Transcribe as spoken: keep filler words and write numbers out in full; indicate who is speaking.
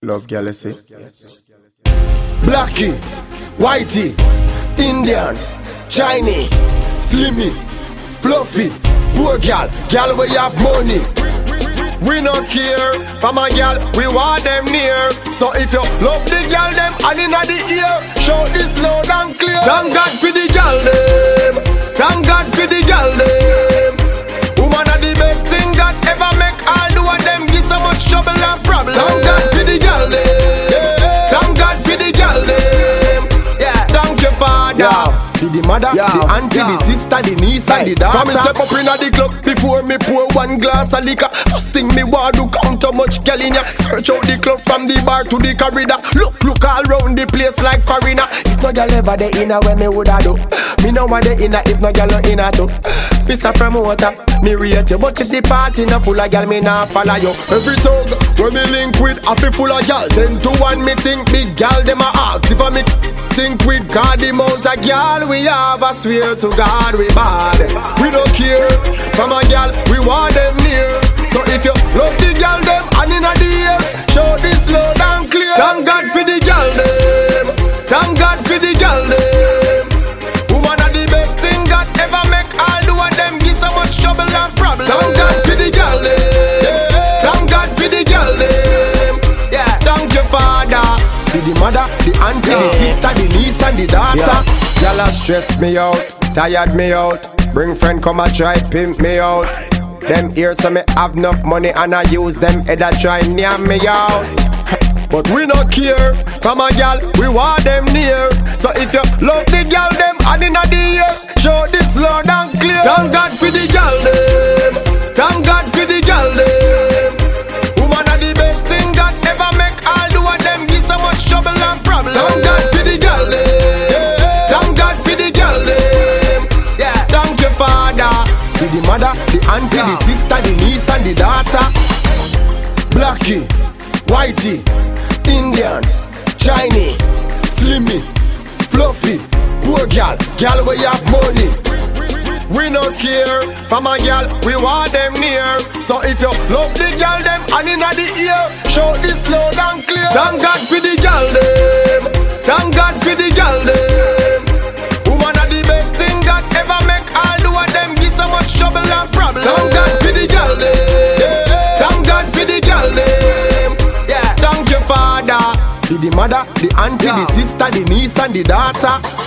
Speaker 1: Love girl, say. Blackie, Whitey, Indian, Chinese, Slimmy, Fluffy, poor girl, girl where you have money. We don't care, from a girl, we want them near. So if you love the girl, them and inna the ear, show this loud and clear. Thank God for the girl, them. Thank God for the girl, them. Woman are the best thing that ever make all do of them give so much trouble and problem. Thank God for the girl, them. Thank God for the girl, them. Yeah, thank you, Father. Yeah. The mother, yeah, the auntie, yeah, the sister, the niece, hey, and the daughter. From me step up inna the club before me pour one glass of liquor. First thing me want do count how much girl in ya. Search out the club from the bar to the corridor. Look, look all round the place like foreigner. If no girl ever dey inna where me woulda do, me no want dey inna if no girl no inna too. Mister Promoter, me rate you, but if the party no full of girl, me nah follow you. Every tongue when me link with happy full of girl, ten to one me think big girl dem a ask. If I me think with God the amount of girl we have, I swear to God we bad. We don't care, from a girl we want them near. So if you love the girl them and inna the air, show this loud and clear. Thank God for the girl them. Thank God for the girl them. Woman are the best thing God ever make all do of them give so much trouble and problem. Thank God for the girl them. Thank God for the girl them. Yeah, thank you Father. To the mother, the auntie, yeah, the sister, the niece and the daughter. Yeah. Y'all stress me out, tired me out. Bring friend come and try pimp me out. Them ears so me have enough money and I use them head a try near me out. But we not care, from a girl we want them near. So if you love the girl them and inna the ear, show this loud and clear. Thank God for the girl them. Thank God for the girl them. Woman are the best thing God ever make all do of them give so much trouble and problem. Thank God for the girl them. Thank God for the girl them. Yeah, thank you Father. To the mother, the auntie, yeah, the sister, the niece and the daughter. Blackie, Whitey, Indian, Chinese, Slimmy, Fluffy, poor girl, girl where you have money. We don't care, from a girl we want them near. So if you love the girl them and inna the ear, show this loud and clear. Thank God for the girl them. Thank God for the girl them. Woman are the best thing God ever make all do of them give so much trouble and problem. Thank God for the girl them. Thank God for the girl them. Yeah, thank you Father. To the mother, the auntie, yeah, the sister, the niece and the daughter.